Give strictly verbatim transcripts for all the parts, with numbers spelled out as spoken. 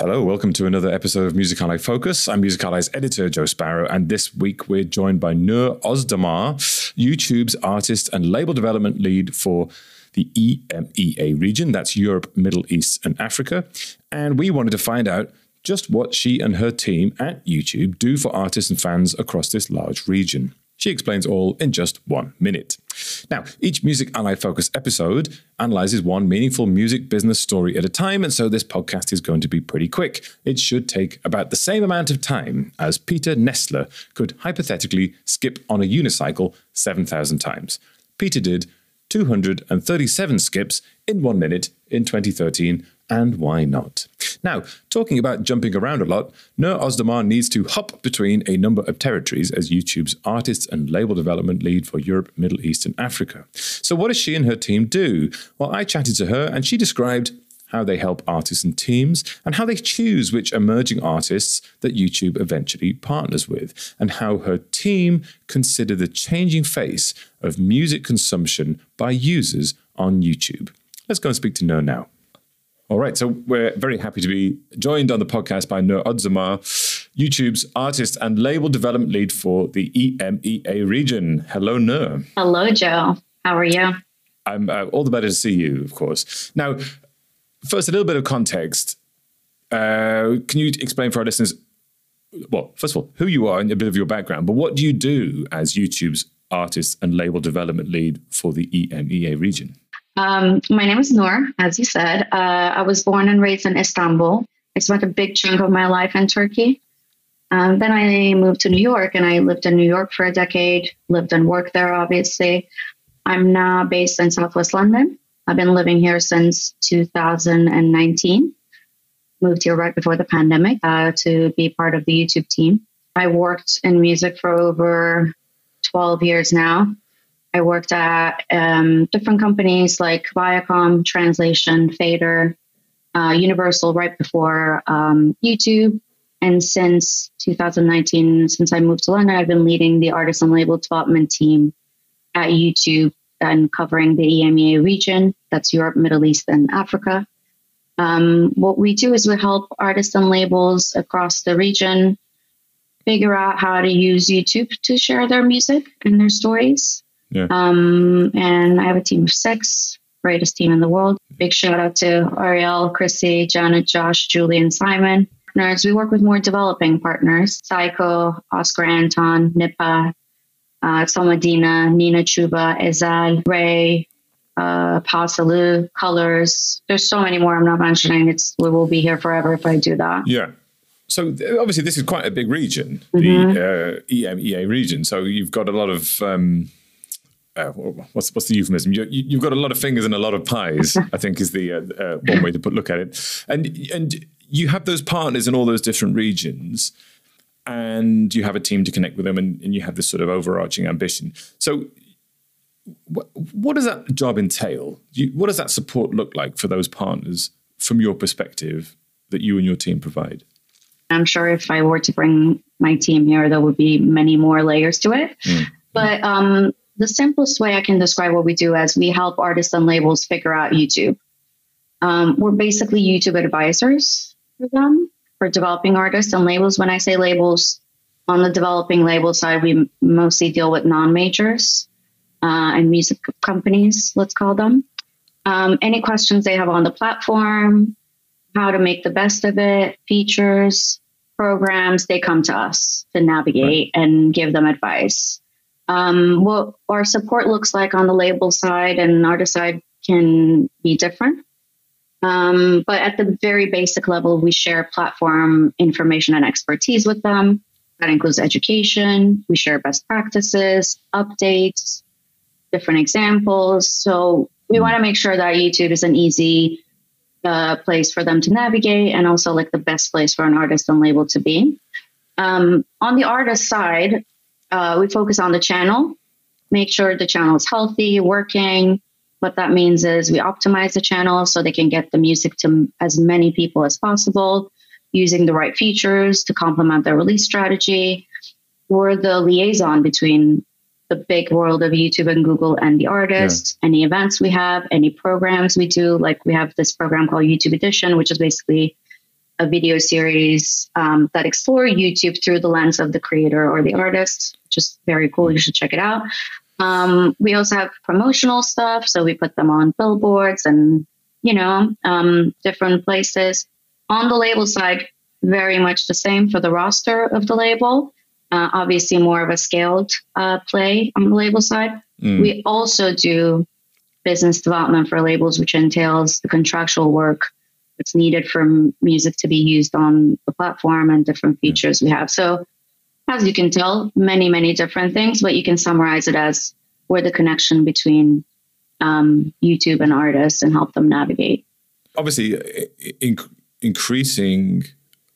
Hello, welcome to another episode of Music Ally Focus. I'm Music Ally's editor, Joe Sparrow, and this week we're joined by Noor Ozdamar, YouTube's artist and label development lead for the E M E A region. That's Europe, Middle East, and Africa. And we wanted to find out just what she and her team at YouTube do for artists and fans across this large region. She explains all in just one minute. Now, each Music Ally Focus episode analyzes one meaningful music business story at a time, and so this podcast is going to be pretty quick. It should take about the same amount of time as Peter Nestler could hypothetically skip on a unicycle seven thousand times. Peter did two hundred thirty-seven skips in one minute in twenty thirteen, and why not? Now, talking about jumping around a lot, Noor Ozdamar needs to hop between a number of territories as YouTube's artists and label development lead for Europe, Middle East, and Africa. So what does she and her team do? Well, I chatted to her and she described how they help artists and teams and how they choose which emerging artists that YouTube eventually partners with, and how her team consider the changing face of music consumption by users on YouTube. Let's go and speak to Noor now. All right, so we're very happy to be joined on the podcast by Noor Ozdamar, YouTube's artist and label development lead for the E M E A region. Hello, Noor. Hello, Joe. How are you? I'm uh, all the better to see you, of course. Now, first, a little bit of context. Uh, can you explain for our listeners, well, first of all, who you are and a bit of your background, but what do you do as YouTube's artist and label development lead for the E M E A region? Um, my name is Noor, as you said. Uh, I was born and raised in Istanbul. I spent a big chunk of my life in Turkey. Um, then I moved to New York, and I lived in New York for a decade, lived and worked there, obviously. I'm now based in Southwest London. I've been living here since two thousand nineteen. Moved here right before the pandemic uh, to be part of the YouTube team. I worked in music for over twelve years now. I worked at um, different companies like Viacom, Translation, Fader, uh, Universal right before um, YouTube. And since two thousand nineteen, since I moved to London, I've been leading the artist and label development team at YouTube and covering the E M E A region. That's Europe, Middle East, and Africa. Um, what we do is we help artists and labels across the region figure out how to use YouTube to share their music and their stories. Yeah. Um, and I have a team of six, greatest team in the world. Big shout out to Ariel, Chrissy, Janet, Josh, Julie, and Simon. Partners. We work with more developing partners: Psycho, Oscar Anton, Nipa, uh, Somadina, Nina Chuba, Ezal, Ray, uh, Pasalu, Colors. There's so many more I'm not mentioning. It's we will be here forever if I do that. Yeah. So obviously this is quite a big region, mm-hmm. the uh, E M E A region. So you've got a lot of... Um, Uh, what's what's the euphemism? You, you, you've got a lot of fingers and a lot of pies, I think is the uh, uh, one way to put look at it. And and you have those partners in all those different regions, and you have a team to connect with them, and, and you have this sort of overarching ambition. So what, what does that job entail? You, what does that support look like for those partners from your perspective that you and your team provide? I'm sure if I were to bring my team here, there would be many more layers to it. Mm. But um the simplest way I can describe what we do is we help artists and labels figure out YouTube. Um, we're basically YouTube advisors for them, for developing artists and labels. When I say labels, on the developing label side, we mostly deal with non-majors uh, and music companies, let's call them. Um, any questions they have on the platform, how to make the best of it, features, programs, they come to us to navigate right. and give them advice. Um, what our support looks like on the label side and artist side can be different. Um, but at the very basic level, we share platform information and expertise with them. That includes education. We share best practices, updates, different examples. So we want to make sure that YouTube is an easy uh, place for them to navigate, and also like the best place for an artist and label to be. Um, on the artist side, Uh, we focus on the channel, make sure the channel is healthy, working. What that means is we optimize the channel so they can get the music to as many people as possible, using the right features to complement their release strategy. We're the liaison between the big world of YouTube and Google and the artist, yeah. any events we have, any programs we do. Like we have this program called YouTube Edition, which is basically a video series um, that explore YouTube through the lens of the creator or the artist. Just very cool. You should check it out. Um, we also have promotional stuff. So we put them on billboards and, you know, um, different places. On the label side, very much the same for the roster of the label. Uh, obviously more of a scaled uh, play on the label side. Mm. We also do business development for labels, which entails the contractual work that's needed for m- music to be used on the platform and different features we have. So as you can tell, many, many different things, but you can summarize it as we're the connection between um, YouTube and artists and help them navigate. Obviously, in- increasing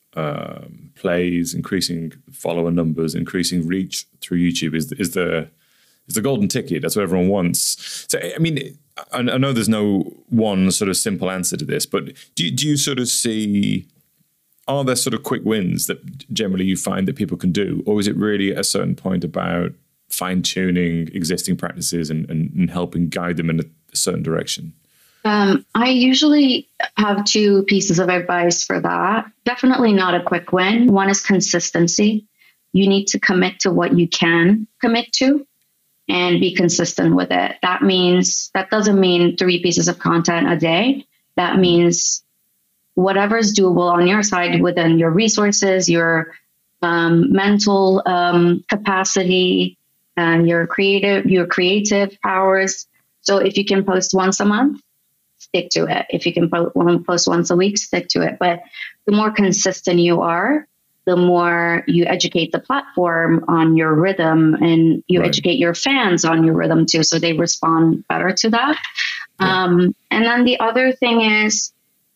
um, plays, increasing follower numbers, increasing reach through YouTube is, is the It's the golden ticket. That's what everyone wants. So, I mean, I, I know there's no one sort of simple answer to this, but do you, do you sort of see, are there sort of quick wins that generally you find that people can do? Or is it really at a certain point about fine-tuning existing practices and, and, and helping guide them in a, a certain direction? Um, I usually have two pieces of advice for that. Definitely not a quick win. One is consistency. You need to commit to what you can commit to and be consistent with it. That means, that doesn't mean three pieces of content a day. That means whatever is doable on your side within your resources, your um, mental um, capacity, and your creative, your creative powers. So if you can post once a month, stick to it. If you can po- post once a week, stick to it. But the more consistent you are, the more you educate the platform on your rhythm, and you right. educate your fans on your rhythm too, so they respond better to that. Yeah. Um, and then the other thing is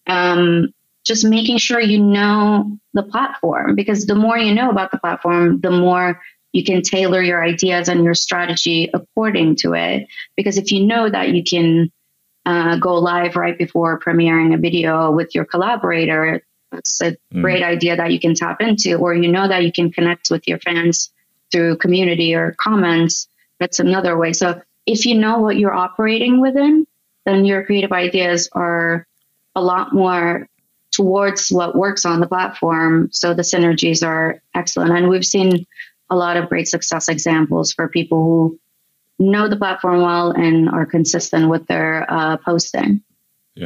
um, just making sure you know the platform, because the more you know about the platform, the more you can tailor your ideas and your strategy according to it. Because if you know that you can uh, go live right before premiering a video with your collaborator, it's a mm. great idea that you can tap into, or you know that you can connect with your fans through community or comments. That's another way. So if you know what you're operating within, then your creative ideas are a lot more towards what works on the platform. So the synergies are excellent. And we've seen a lot of great success examples for people who know the platform well and are consistent with their uh, posting. Yeah.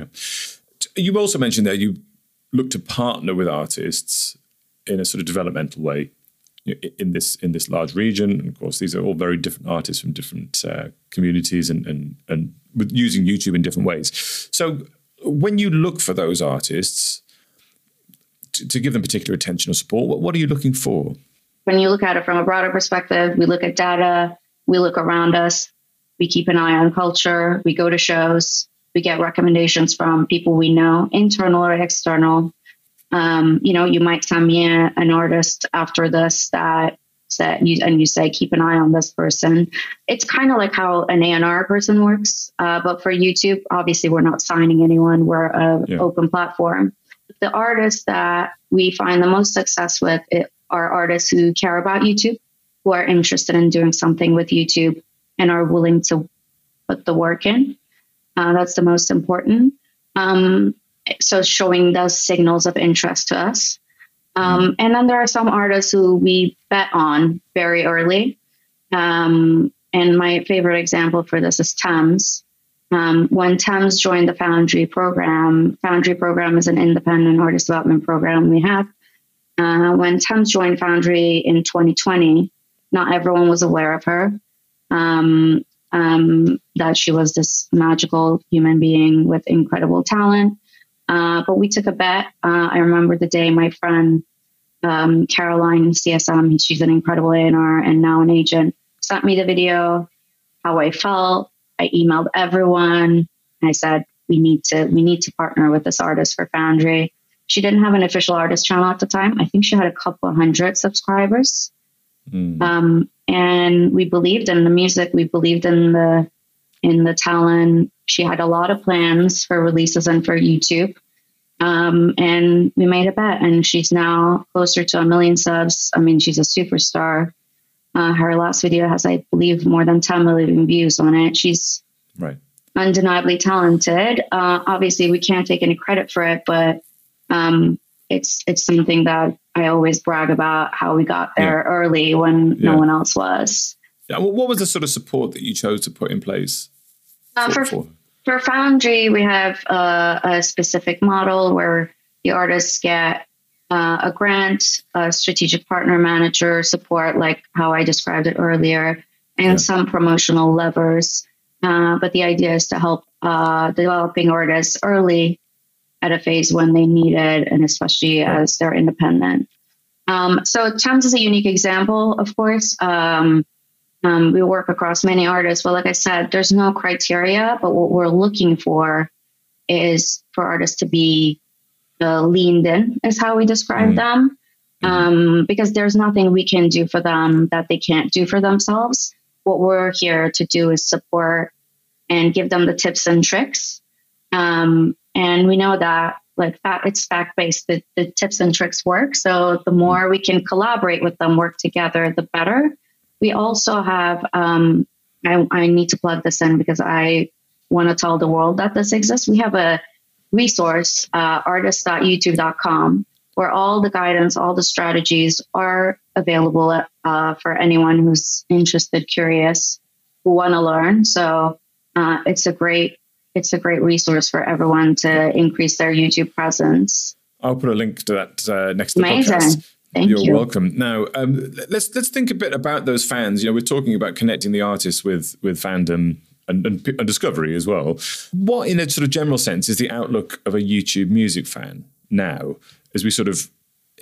You also mentioned that you look to partner with artists in a sort of developmental way in this in this large region. And of course, these are all very different artists from different uh, communities and, and, and with using YouTube in different ways. So when you look for those artists to, to give them particular attention or support, what, what are you looking for? When you look at it from a broader perspective, we look at data, we look around us, we keep an eye on culture, we go to shows, we get recommendations from people we know, internal or external. Um, you know, you might send me a, an artist after this that, that you, and you say, keep an eye on this person. It's kind of like how an A and R person works. Uh, but for YouTube, obviously, we're not signing anyone. We're an yeah. open platform. The artists that we find the most success with it are artists who care about YouTube, who are interested in doing something with YouTube and are willing to put the work in. Uh, that's the most important. Um, so showing those signals of interest to us. Um, and then there are some artists who we bet on very early. Um, and my favorite example for this is Thames. Um, when Thames joined the Foundry program, Foundry program is an independent artist development program we have. Uh, when Thames joined Foundry in twenty twenty, not everyone was aware of her. Um, Um, that she was this magical human being with incredible talent. Uh, but we took a bet. Uh, I remember the day my friend, um, Caroline C S M, she's an incredible A and R and now an agent, sent me the video, how I felt. I emailed everyone. I said, we need to, we need to partner with this artist for Foundry. She didn't have an official artist channel at the time. I think she had a couple hundred subscribers. Mm. Um, and we believed in the music. We believed in the, in the talent. She had a lot of plans for releases and for YouTube. Um, and we made a bet, and she's now closer to a million subs. I mean, she's a superstar. Uh, her last video has, I believe, more than ten million views on it. She's right. undeniably talented. Uh, obviously we can't take any credit for it, but, um, it's it's something that I always brag about, how we got there yeah. early when yeah. no one else was. Yeah. Well, what was the sort of support that you chose to put in place? Uh, for, for for Foundry, we have uh, a specific model where the artists get uh, a grant, a strategic partner manager support, like how I described it earlier, and yeah. some promotional levers. Uh, but the idea is to help uh, developing artists early at a phase when they need it, and especially right. as they're independent. Um, so Thames is a unique example, of course. Um, um, we work across many artists, but like I said, there's no criteria, but what we're looking for is for artists to be uh, leaned in, is how we describe mm. them, um, because there's nothing we can do for them that they can't do for themselves. What we're here to do is support and give them the tips and tricks. Um, and we know that like that it's fact-based, the, the tips and tricks work. So the more we can collaborate with them, work together, the better. We also have, um, I, I need to plug this in because I want to tell the world that this exists. We have a resource, uh, artist dot youtube dot com, where all the guidance, all the strategies are available uh, for anyone who's interested, curious, who want to learn. So uh, it's a great It's a great resource for everyone to increase their YouTube presence. I'll put a link to that uh, next to the Amazing. podcast. Thank You're you. welcome. Now, um, let's let's think a bit about those fans. You know, we're talking about connecting the artists with with fandom and, and, and discovery as well. What, in a sort of general sense, is the outlook of a YouTube music fan now, as we sort of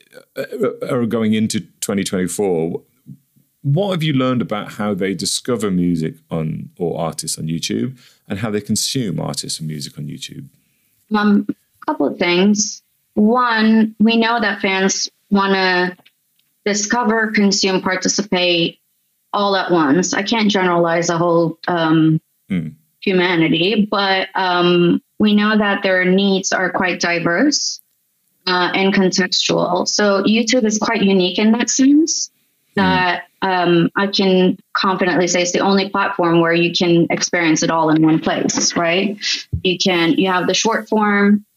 are going into twenty twenty-four? What have you learned about how they discover music on or artists on YouTube, and how they consume artists and music on YouTube? Um, a couple of things. One, we know that fans want to discover, consume, participate all at once. I can't generalize the whole um, mm. humanity, but um, we know that their needs are quite diverse uh, and contextual. So YouTube is quite unique in that sense. That um, I can confidently say it's the only platform where you can experience it all in one place, right? You can, you have the short form,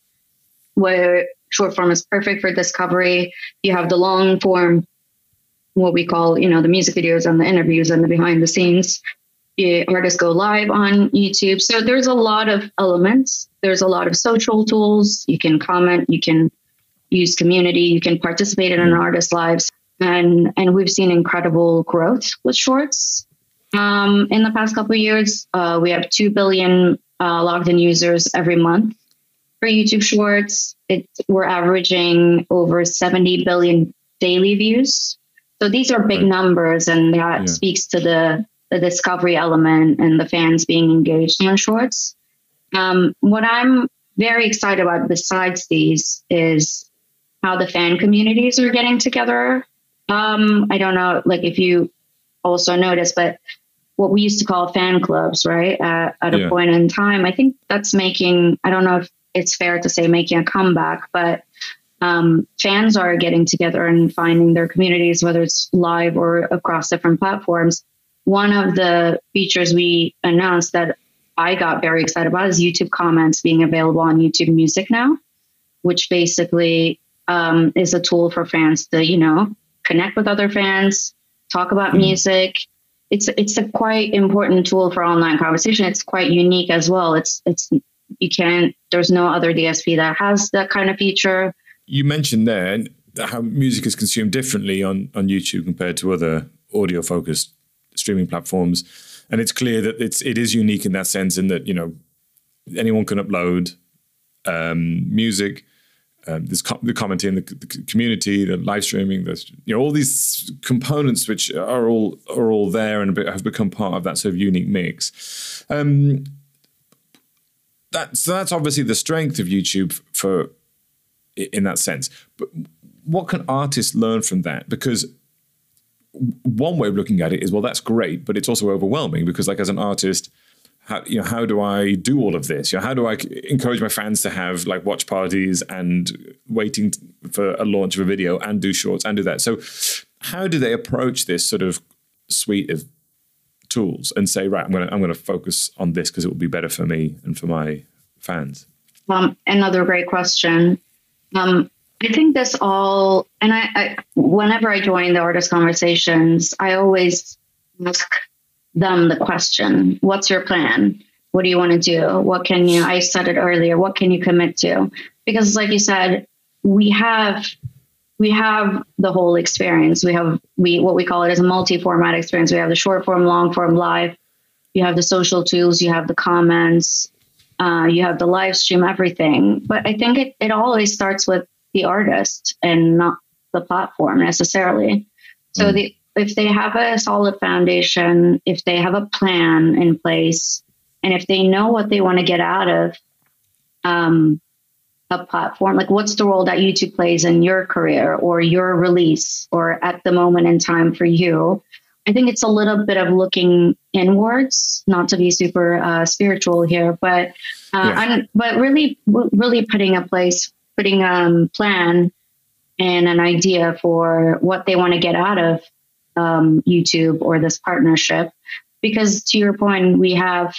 where short form is perfect for discovery. You have the long form, what we call, you know, the music videos and the interviews and the behind the scenes. The artists go live on YouTube. So there's a lot of elements. There's a lot of social tools. You can comment, you can use community, you can participate in an artist's lives. And and we've seen incredible growth with Shorts. Um, in the past couple of years, uh, we have two billion uh, logged in users every month for YouTube Shorts. It, we're averaging over seventy billion daily views. So these are big numbers, and that yeah. speaks to the, the discovery element and the fans being engaged on Shorts. Um, what I'm very excited about besides these is how the fan communities are getting together. Um, I don't know, like if you also notice, but what we used to call fan clubs, right? Uh, at a yeah. point in time, I think that's making, I don't know if it's fair to say making a comeback, but um, fans are getting together and finding their communities, whether it's live or across different platforms. One of the features we announced that I got very excited about is YouTube comments being available on YouTube Music now, which basically um, is a tool for fans to, you know, connect with other fans, talk about mm. music. It's it's a quite important tool for online conversation. It's quite unique as well. It's it's you can't. There's no other D S P that has that kind of feature. You mentioned there how music is consumed differently on on YouTube compared to other audio focused streaming platforms, and it's clear that it's it is unique in that sense, in that you know anyone can upload um, music. Um, there's com- the commenting, the, the community, the live streaming, there's you know all these components which are all are all there and have become part of that sort of unique mix. Um, that so that's obviously the strength of YouTube for in that sense. But what can artists learn from that? Because one way of looking at it is, well, that's great, but it's also overwhelming because, like, as an artist, How, you know, how do I do all of this? You know, how do I encourage my fans to have like watch parties and waiting for a launch of a video and do shorts and do that? So how do they approach this sort of suite of tools and say, right, I'm going to I'm going to focus on this because it will be better for me and for my fans? Um, another great question. Um, I think this all, and I, I, whenever I join the artist conversations, I always ask them the question, what's your plan? What do you want to do? What can you, I said it earlier, what can you commit to? Because like you said, we have, we have the whole experience. We have, we, what we call it is a multi-format experience. We have the short form, long form, live. You have the social tools, you have the comments, uh, you have the live stream, everything. But I think it, it always starts with the artist and not the platform necessarily. So mm. the, if they have a solid foundation, if they have a plan in place, and if they know what they want to get out of um, a platform, like what's the role that YouTube plays in your career or your release or at the moment in time for you, I think it's a little bit of looking inwards, not to be super uh, spiritual here, but uh, yeah. I'm, but really, really putting a place, putting a um, plan and an idea for what they want to get out of um, YouTube or this partnership. Because to your point, we have,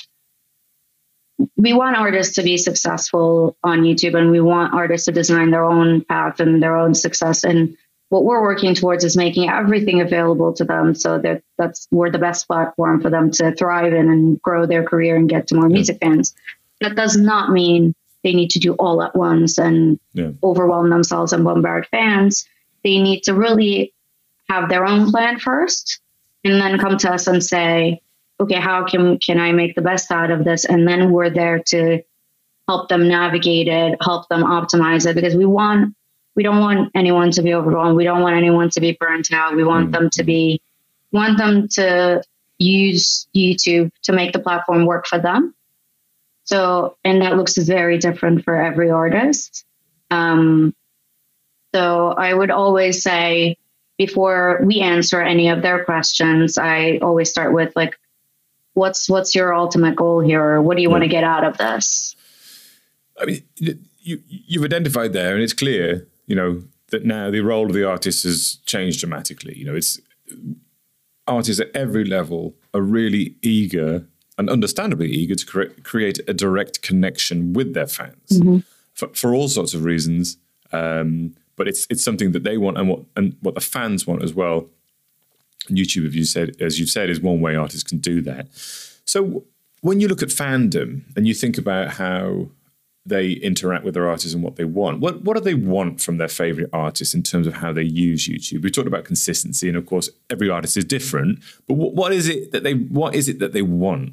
we want artists to be successful on YouTube, and we want artists to design their own path and their own success. And what we're working towards is making everything available to them so that that's we're the best platform for them to thrive in and grow their career and get to more music fans. That does not mean they need to do all at once and yeah. overwhelm themselves and bombard fans. They need to really have their own plan first and then come to us and say, okay, how can, can I make the best out of this? And then we're there to help them navigate it, help them optimize it, because we want We don't want anyone to be overwhelmed. We don't want anyone to be burnt out. We want mm. them to be, want them to use YouTube to make the platform work for them. So, and that looks very different for every artist. Um, so I would always say before we answer any of their questions, I always start with like, what's, what's your ultimate goal here? Or what do you yeah. want to get out of this? I mean, you, you've identified there, and it's clear, you know, that now the role of the artist has changed dramatically. You know, it's artists at every level are really eager and understandably eager to cre- create a direct connection with their fans mm-hmm. for, for all sorts of reasons. Um, but it's it's something that they want, and what and what the fans want as well. And YouTube, as you said, as you've said, is one way artists can do that. So when you look at fandom and you think about how they interact with their artists and what they want, What what do they want from their favorite artists in terms of how they use YouTube? We talked about consistency, and of course, every artist is different. But what, what is it that they what is it that they want?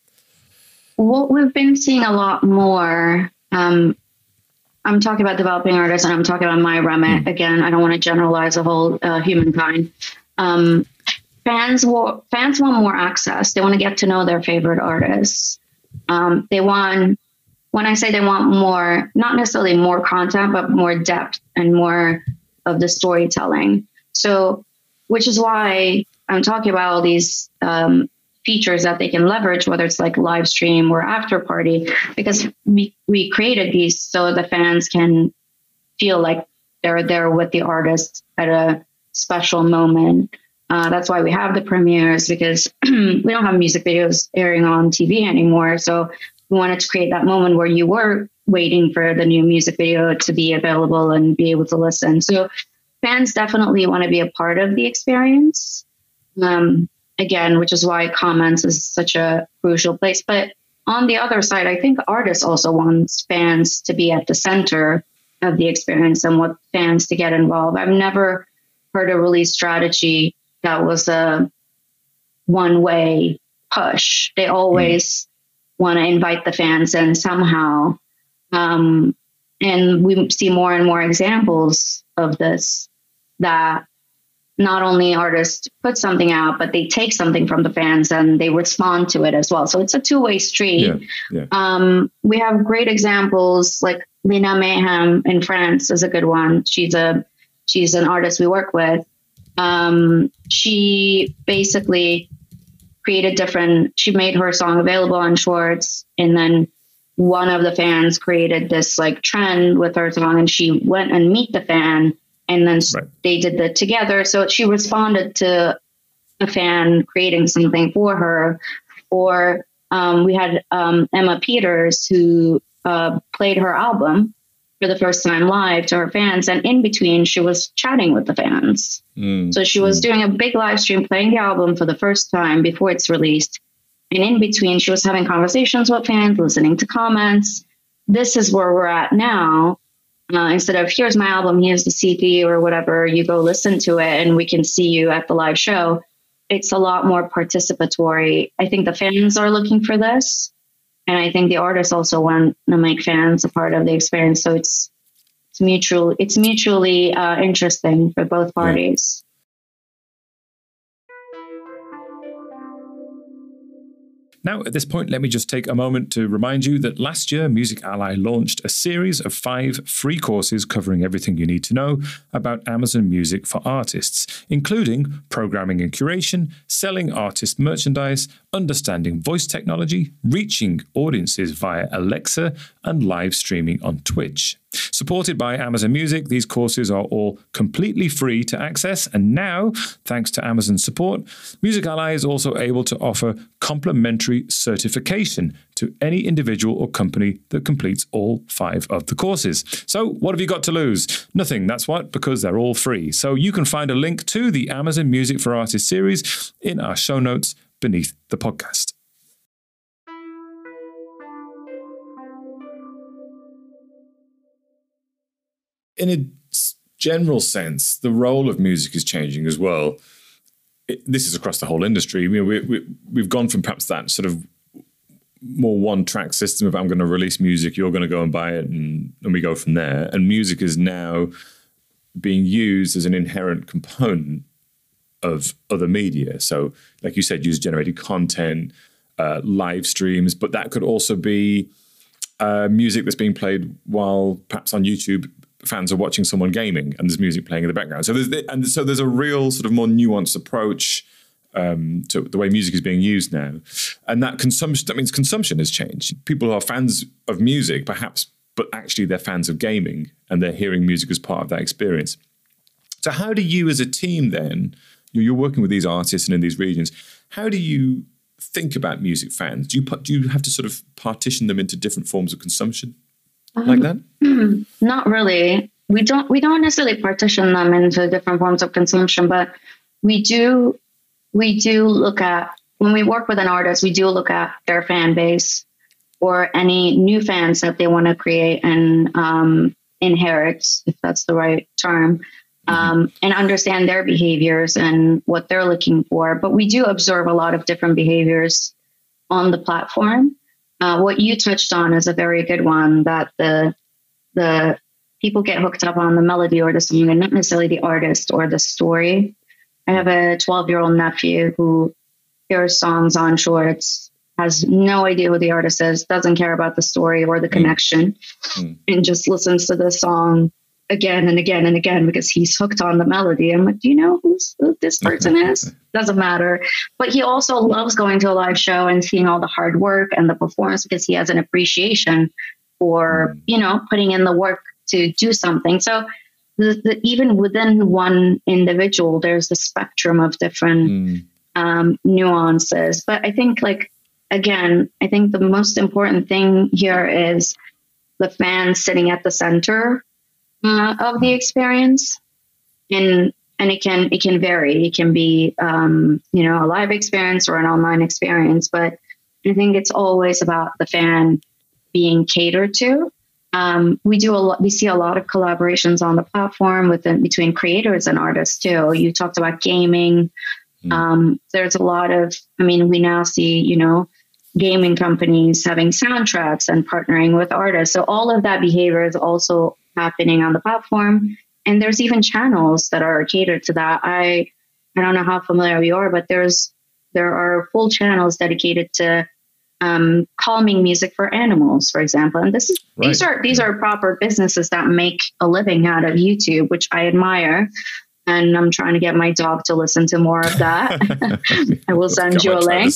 What we've been seeing a lot more. Um, I'm talking about developing artists, and I'm talking about my remit mm. again. I don't want to generalize the whole uh, humankind. Um, fans will, fans want more access. They want to get to know their favorite artists. Um, they want. When I say they want more, not necessarily more content, but more depth and more of the storytelling. So, which is why I'm talking about all these um, features that they can leverage, whether it's like live stream or after party, because we, we created these so the fans can feel like they're there with the artist at a special moment. Uh, that's why we have the premieres, because we don't have music videos airing on T V anymore. So we wanted to create that moment where you were waiting for the new music video to be available and be able to listen. So fans definitely want to be a part of the experience. Um, again, which is why comments is such a crucial place. But on the other side, I think artists also want fans to be at the center of the experience and want fans to get involved. I've never heard a release strategy that was a one-way push. They always mm. want to invite the fans in somehow. Um, and we see more and more examples of this, that not only artists put something out, but they take something from the fans and they respond to it as well. So it's a two-way street. Yeah, yeah. Um, we have great examples, like Lena Mayhem in France is a good one. She's a she's an artist we work with. Um, she basically created different, she made her song available on Shorts, and then one of the fans created this like trend with her song, and she went and meet the fan, and then right. they did that together. So she responded to a fan creating something for her. Or um, we had um, Emma Peters, who uh, played her album for the first time live to her fans. And in between, she was chatting with the fans. Mm. So she was mm. doing a big live stream, playing the album for the first time before it's released. And in between, she was having conversations with fans, listening to comments. This is where we're at now. Uh, instead of, here's my album, here's the C D or whatever, you go listen to it and we can see you at the live show. It's a lot more participatory. I think the fans are looking for this. And I think the artists also want to make fans a part of the experience. So it's it's mutual. It's mutually uh, interesting for both parties. Now, at this point, let me just take a moment to remind you that last year, Music Ally launched a series of five free courses covering everything you need to know about Amazon Music for artists, including programming and curation, selling artist merchandise, understanding voice technology, reaching audiences via Alexa, and live streaming on Twitch. Supported by Amazon Music, these courses are all completely free to access, and now, thanks to Amazon support, Music Ally is also able to offer complimentary certification to any individual or company that completes all five of the courses. So what have you got to lose? Nothing, that's what, because they're all free. So you can find a link to the Amazon Music for Artists series in our show notes beneath the podcast. In a general sense, the role of music is changing as well. It, this is across the whole industry. You know, we, we, we've gone from perhaps that sort of more one-track system of I'm going to release music, you're going to go and buy it, and, and we go from there. And music is now being used as an inherent component of other media. So, like you said, user-generated content, uh, live streams, but that could also be uh, music that's being played while perhaps on YouTube fans are watching someone gaming and there's music playing in the background. So there's and so there's a real sort of more nuanced approach um, to the way music is being used now, and that consumption. That means consumption has changed. People who are fans of music, perhaps, but actually they're fans of gaming and they're hearing music as part of that experience. So how do you, as a team, then you're working with these artists and in these regions? How do you think about music fans? Do you do you have to sort of partition them into different forms of consumption? Like that? Um, not really. We don't we don't necessarily partition them into different forms of consumption, but we do we do look at, when we work with an artist, we do look at their fan base or any new fans that they want to create and um, inherit, if that's the right term, um, mm-hmm. and understand their behaviors and what they're looking for. But we do observe a lot of different behaviors on the platform. Uh, what you touched on is a very good one, that the the people get hooked up on the melody or the song and not necessarily the artist or the story. I have a twelve-year-old nephew who hears songs on Shorts, has no idea who the artist is, doesn't care about the story or the connection, mm. and just listens to the song again and again and again because he's hooked on the melody. I'm like, do you know who's, who this person is? Doesn't matter. But he also loves going to a live show and seeing all the hard work and the performance because he has an appreciation for, mm. you know, putting in the work to do something. So the, the, even within one individual, there's the spectrum of different mm. um, nuances. But I think, like, again, I think the most important thing here is the fan sitting at the center Uh, of the experience, and and it can it can vary. It can be um, you know a live experience or an online experience, but I think it's always about the fan being catered to. Um, we do a lot. We see a lot of collaborations on the platform within between creators and artists too. You talked about gaming. Mm. Um, there's a lot of. I mean, we now see you know gaming companies having soundtracks and partnering with artists. So all of that behavior is also happening on the platform, and there's even channels that are catered to that. I I don't know how familiar you are, but there's there are full channels dedicated to um, calming music for animals, for example. And this is right. these are these yeah. are proper businesses that make a living out of YouTube, which I admire. And I'm trying to get my dog to listen to more of that. I will send you a link.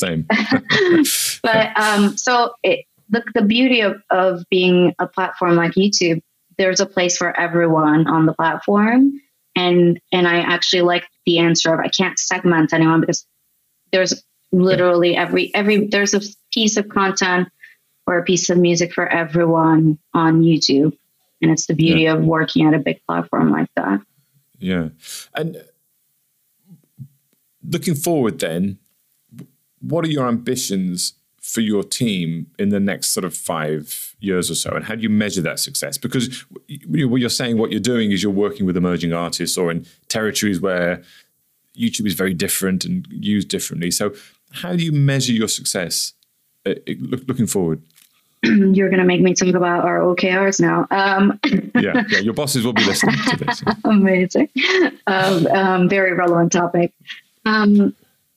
But um, so it, the the beauty of of being a platform like YouTube, there's a place for everyone on the platform. And and I actually like the answer of I can't segment anyone because there's literally every every there's a piece of content or a piece of music for everyone on YouTube. And it's the beauty yeah. of working at a big platform like that. Yeah. And looking forward then, what are your ambitions for your team in the next sort of five years or so? And how do you measure that success? Because what you're saying, what you're doing is you're working with emerging artists or in territories where YouTube is very different and used differently. So how do you measure your success uh, looking forward? You're going to make me talk about our O K Rs now. Um, yeah, yeah, your bosses will be listening to this. Yeah. Amazing. Um, um, very relevant topic. Um,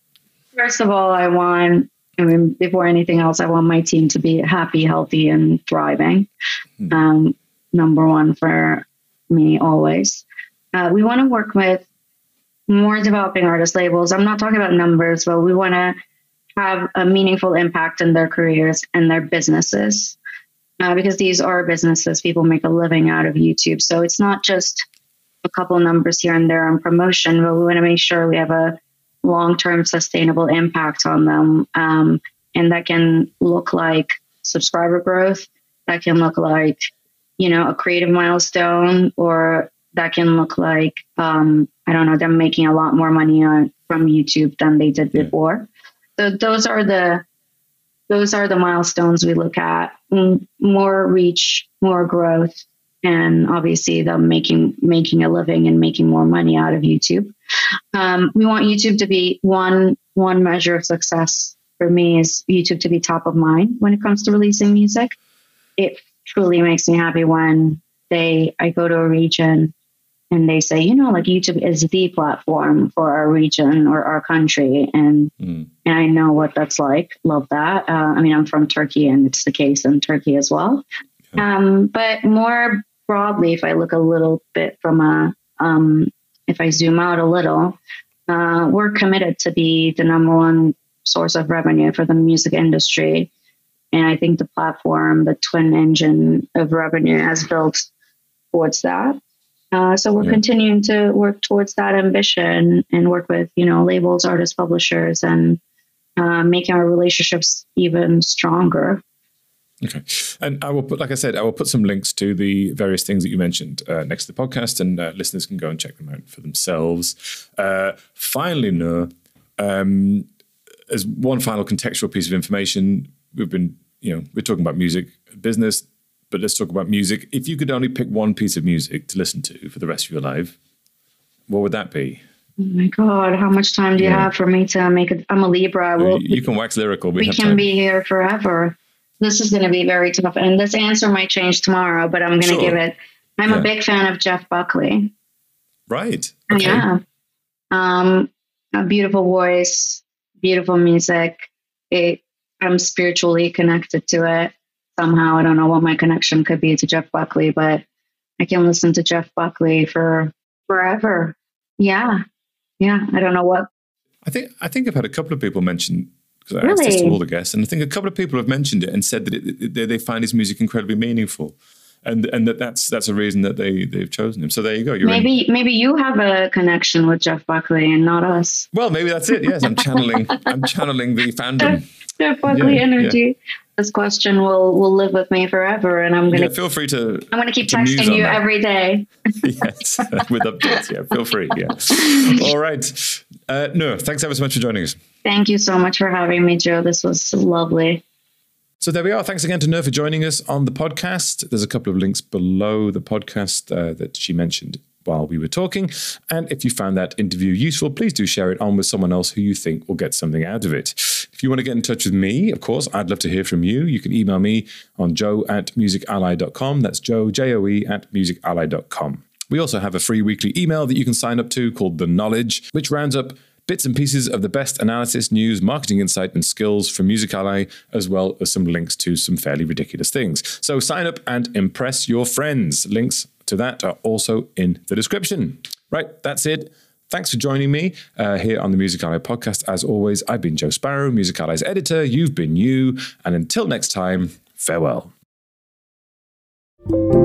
first of all, I want, I mean, before anything else, I want my team to be happy, healthy, and thriving. Hmm. Um, number one for me always. Uh, we want to work with more developing artist labels. I'm not talking about numbers, but we want to have a meaningful impact in their careers and their businesses, uh, because these are businesses. People make a living out of YouTube. So it's not just a couple numbers here and there on promotion, but we want to make sure we have a long-term sustainable impact on them. Um, and that can look like subscriber growth. That can look like, you know, a creative milestone, or that can look like, um, I don't know, them making a lot more money on, from YouTube than they did yeah. before. So those are the those are the milestones we look at. More reach, more growth, and obviously them making making a living and making more money out of YouTube. Um, we want YouTube to be one one measure of success for me is YouTube to be top of mind when it comes to releasing music. It truly makes me happy when they I go to a region and they say, you know, like YouTube is the platform for our region or our country. And, mm. and I know what that's like. Love that. Uh, I mean, I'm from Turkey and it's the case in Turkey as well. Yeah. Um, but more broadly, if I look a little bit from a, um, if I zoom out a little, uh, we're committed to be the number one source of revenue for the music industry. And I think the platform, the twin engine of revenue has built towards that. Uh, so we're yeah. continuing to work towards that ambition and work with, you know, labels, artists, publishers, and uh, making our relationships even stronger. Okay. And I will put, like I said, I will put some links to the various things that you mentioned uh, next to the podcast, and uh, listeners can go and check them out for themselves. Uh, finally, Nur, um, as one final contextual piece of information, we've been, you know, we're talking about music business, but let's talk about music. If you could only pick one piece of music to listen to for the rest of your life, what would that be? Oh my God, how much time do you yeah. have for me to make it? I'm a Libra. Well, you can wax lyrical. We, we can time. be here forever. This is going to be very tough. And this answer might change tomorrow, but I'm going to sure. give it. I'm yeah. a big fan of Jeff Buckley. Right. Okay. Yeah. Um, a beautiful voice, beautiful music. It, I'm spiritually connected to it. Somehow, I don't know what my connection could be to Jeff Buckley, but I can listen to Jeff Buckley for forever. Yeah. Yeah. I don't know what. I think I think I've had a couple of people mention, because I really? asked this to all the guests, and I think a couple of people have mentioned it and said that it, it, they find his music incredibly meaningful. And and that that's that's a reason that they they've chosen him. So there you go. You're maybe in. maybe you have a connection with Jeff Buckley and not us. Well, maybe that's it. Yes, I'm channeling I'm channeling the fandom. Jeff Buckley yeah, energy. Yeah. This question will will live with me forever, and I'm gonna yeah, feel free to. I'm gonna keep to texting you every day. Yes, with updates. Yeah, feel free. Yeah. All right. Uh, no, thanks ever so much for joining us. Thank you so much for having me, Joe. This was lovely. So there we are. Thanks again to Nur for joining us on the podcast. There's a couple of links below the podcast uh, that she mentioned while we were talking. And if you found that interview useful, please do share it on with someone else who you think will get something out of it. If you want to get in touch with me, of course, I'd love to hear from you. You can email me on joe at music ally dot com. That's Joe, J O E, at music ally dot com. We also have a free weekly email that you can sign up to called The Knowledge, which rounds up bits and pieces of the best analysis, news, marketing insight, and skills from Music Ally, as well as some links to some fairly ridiculous things. So sign up and impress your friends. Links to that are also in the description. Right, that's it. Thanks for joining me uh, here on the Music Ally podcast. As always, I've been Joe Sparrow, Music Ally's editor. You've been you. And until next time, farewell.